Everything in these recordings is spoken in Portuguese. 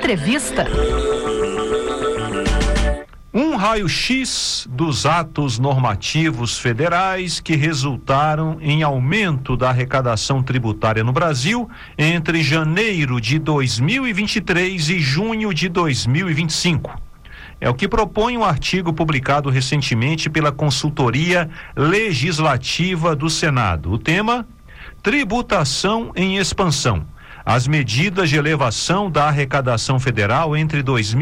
Entrevista. Um raio-x dos atos normativos federais que resultaram em aumento da arrecadação tributária no Brasil entre janeiro de 2023 e junho de 2025. É o que propõe um artigo publicado recentemente pela Consultoria Legislativa do Senado. O tema: Tributação em Expansão. As medidas de elevação da arrecadação federal entre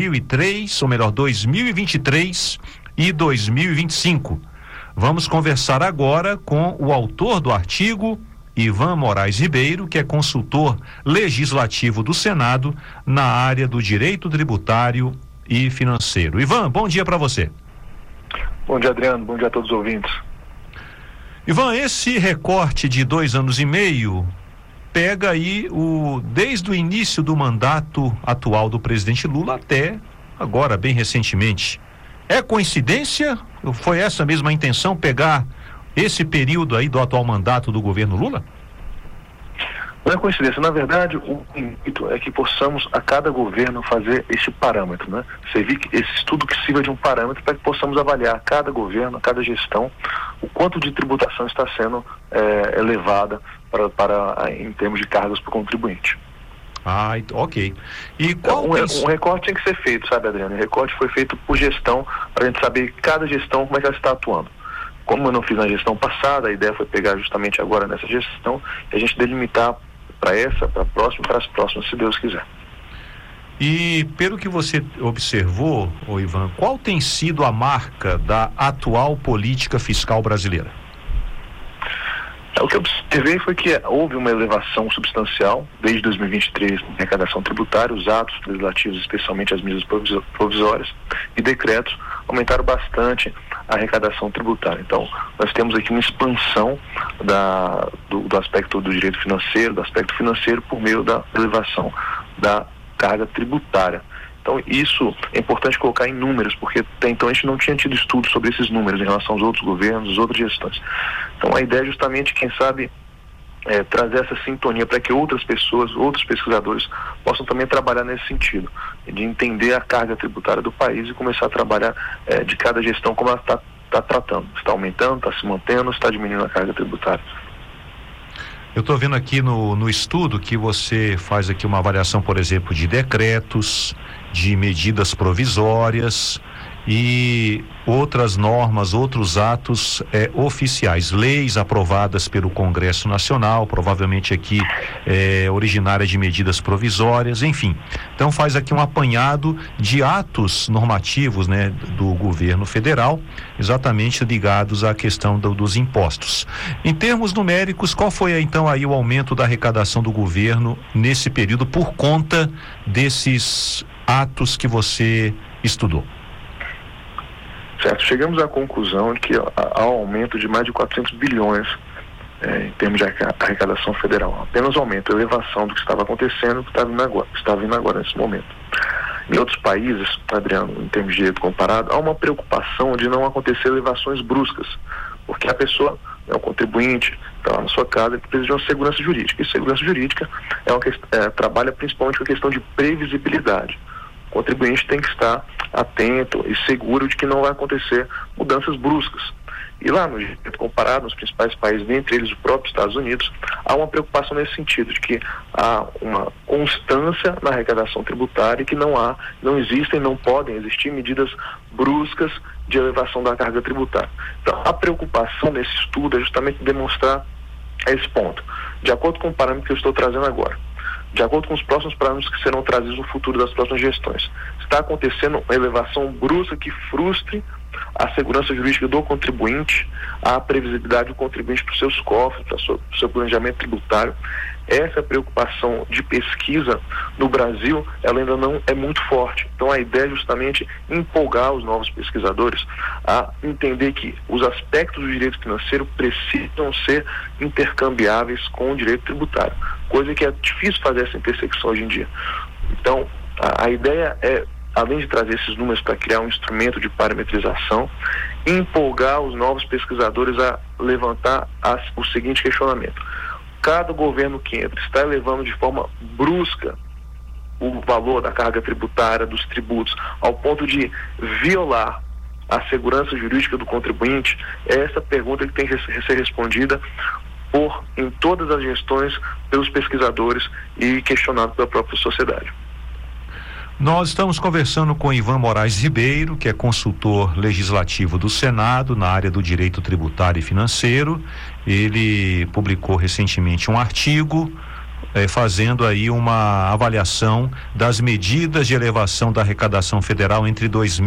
2023 e 2025. Vamos conversar agora com o autor do artigo, Ivan Moraes Ribeiro, que é consultor legislativo do Senado na área do direito tributário e financeiro. Ivan, bom dia para você. Bom dia, Adriano. Bom dia a todos os ouvintes. Ivan, esse recorte de 2 anos e meio pega aí desde o início do mandato atual do presidente Lula até agora, bem recentemente. É coincidência? Foi essa mesma a intenção, pegar esse período aí do atual mandato do governo Lula? Não é coincidência. Na verdade, o intuito é que possamos, a cada governo, fazer esse parâmetro, né? Servir esse estudo que sirva de um parâmetro para que possamos avaliar a cada governo, a cada gestão, o quanto de tributação está sendo elevada em termos de cargas para o contribuinte. Ah, ok. E qual um recorte tem que ser feito, sabe, Adriano? O recorte foi feito por gestão, para a gente saber cada gestão como é que ela está atuando. Como eu não fiz na gestão passada, a ideia foi pegar justamente agora nessa gestão e a gente delimitar para as próximas, se Deus quiser. E pelo que você observou, Ivan, qual tem sido a marca da atual política fiscal brasileira? O que eu observei foi que houve uma elevação substancial desde 2023 na arrecadação tributária. Os atos legislativos, especialmente as medidas provisórias e decretos, aumentaram bastante a arrecadação tributária. Então, nós temos aqui uma expansão do aspecto do direito financeiro, do aspecto financeiro, por meio da elevação da carga tributária. Então, isso é importante colocar em números, porque até então a gente não tinha tido estudo sobre esses números em relação aos outros governos, às outras gestões. Então, a ideia é justamente, quem sabe, trazer essa sintonia para que outras pessoas, outros pesquisadores possam também trabalhar nesse sentido, de entender a carga tributária do país e começar a trabalhar de cada gestão como ela está tratando. Está aumentando, está se mantendo, está diminuindo a carga tributária. Eu estou vendo aqui no estudo que você faz aqui uma avaliação, por exemplo, de decretos, de medidas provisórias e outras normas, outros atos oficiais, leis aprovadas pelo Congresso Nacional, provavelmente aqui originária de medidas provisórias, enfim. Então faz aqui um apanhado de atos normativos, né, do governo federal, exatamente ligados à questão dos impostos. Em termos numéricos, qual foi então aí o aumento da arrecadação do governo nesse período por conta desses atos que você estudou? Certo, chegamos à conclusão de que há um aumento de mais de 400 bilhões em termos de arrecadação federal. Apenas aumento, elevação do que estava acontecendo, que está vindo agora nesse momento. Em outros países, Adriano, em termos de direito comparado, há uma preocupação de não acontecer elevações bruscas, porque a pessoa, o contribuinte, está lá na sua casa, ele precisa de uma segurança jurídica. E segurança jurídica trabalha principalmente com a questão de previsibilidade. O contribuinte tem que estar atento e seguro de que não vai acontecer mudanças bruscas. E lá no direito comparado, nos principais países, dentre eles os próprios Estados Unidos, há uma preocupação nesse sentido, de que há uma constância na arrecadação tributária e que não podem existir medidas bruscas de elevação da carga tributária. Então, a preocupação nesse estudo é justamente demonstrar esse ponto, de acordo com o parâmetro que eu estou trazendo agora. De acordo com os próximos parâmetros que serão trazidos no futuro das próximas gestões. Está acontecendo uma elevação brusca que frustre a segurança jurídica do contribuinte, a previsibilidade do contribuinte para os seus cofres, para o seu planejamento tributário. Essa preocupação de pesquisa no Brasil, ela ainda não é muito forte. Então a ideia é justamente empolgar os novos pesquisadores a entender que os aspectos do direito financeiro precisam ser intercambiáveis com o direito tributário, coisa que é difícil fazer essa intersecção hoje em dia. Então a ideia é, além de trazer esses números para criar um instrumento de parametrização, empolgar os novos pesquisadores a levantar o seguinte questionamento: cada governo que entra está elevando de forma brusca o valor da carga tributária, dos tributos, ao ponto de violar a segurança jurídica do contribuinte, é essa pergunta que tem que ser respondida em todas as gestões, pelos pesquisadores e questionado pela própria sociedade. Nós estamos conversando com Ivan Moraes Ribeiro, que é consultor legislativo do Senado na área do direito tributário e financeiro. Ele publicou recentemente um artigo fazendo aí uma avaliação das medidas de elevação da arrecadação federal entre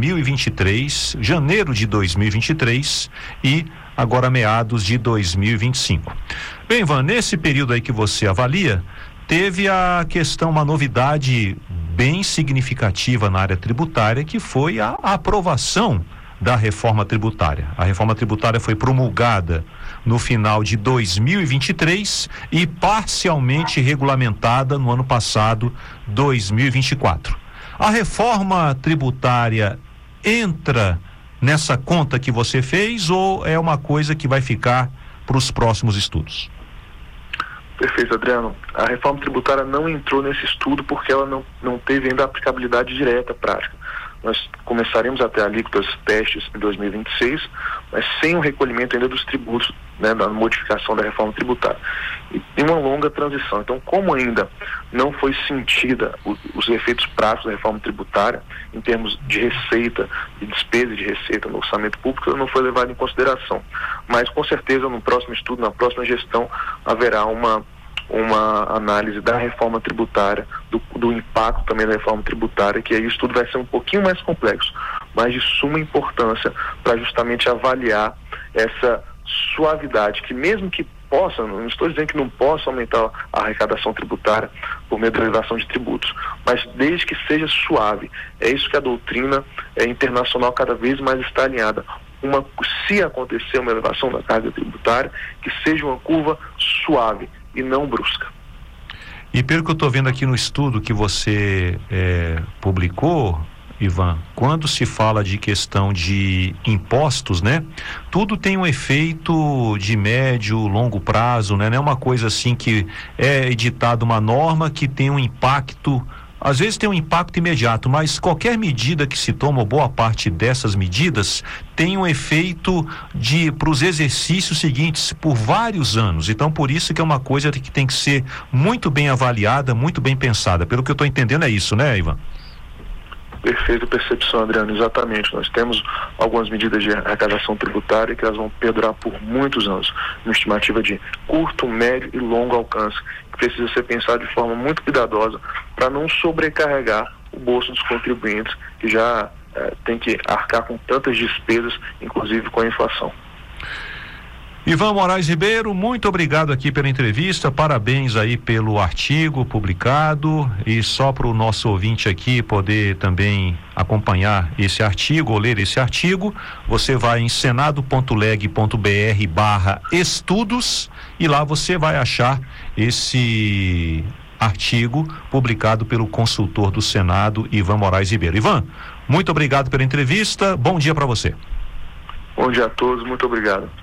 2023, janeiro de 2023 e agora meados de 2025. Bem, Ivan, nesse período aí que você avalia, teve a questão, uma novidade bem significativa na área tributária, que foi a aprovação da reforma tributária. A reforma tributária foi promulgada no final de 2023 e parcialmente regulamentada no ano passado, 2024. A reforma tributária entra nessa conta que você fez ou é uma coisa que vai ficar para os próximos estudos? Perfeito, Adriano. A reforma tributária não entrou nesse estudo porque ela não teve ainda aplicabilidade direta prática. Nós começaremos a ter alíquotas testes em 2026, mas sem o recolhimento ainda dos tributos, né, da modificação da reforma tributária. E tem uma longa transição. Então, como ainda não foi sentida os efeitos práticos da reforma tributária, em termos de receita e despesa de receita no orçamento público, ela não foi levada em consideração. Mas, com certeza, no próximo estudo, na próxima gestão, haverá uma análise da reforma tributária, do impacto também da reforma tributária, que aí o estudo vai ser um pouquinho mais complexo, mas de suma importância para justamente avaliar essa suavidade, que mesmo que possa, não estou dizendo que não possa aumentar a arrecadação tributária por meio da elevação de tributos, mas desde que seja suave. É isso que a doutrina internacional cada vez mais está alinhada. Se acontecer uma elevação da carga tributária, que seja uma curva suave e não brusca. E pelo que eu estou vendo aqui no estudo que você publicou, Ivan, quando se fala de questão de impostos, né? Tudo tem um efeito de médio, longo prazo, né? Não é uma coisa assim que é editada uma norma que tem um impacto, às vezes tem um impacto imediato, mas qualquer medida que se toma, ou boa parte dessas medidas, tem um efeito para os exercícios seguintes por vários anos. Então, por isso que é uma coisa que tem que ser muito bem avaliada, muito bem pensada. Pelo que eu estou entendendo é isso, né, Ivan? Perfeita percepção, Adriano, exatamente. Nós temos algumas medidas de arrecadação tributária que elas vão perdurar por muitos anos, uma estimativa de curto, médio e longo alcance, que precisa ser pensado de forma muito cuidadosa para não sobrecarregar o bolso dos contribuintes, que já tem que arcar com tantas despesas, inclusive com a inflação. Ivan Moraes Ribeiro, muito obrigado aqui pela entrevista, parabéns aí pelo artigo publicado, e só para o nosso ouvinte aqui poder também acompanhar esse artigo ou ler esse artigo, você vai em senado.leg.br/estudos e lá você vai achar esse artigo publicado pelo consultor do Senado, Ivan Moraes Ribeiro. Ivan, muito obrigado pela entrevista, bom dia para você. Bom dia a todos, muito obrigado.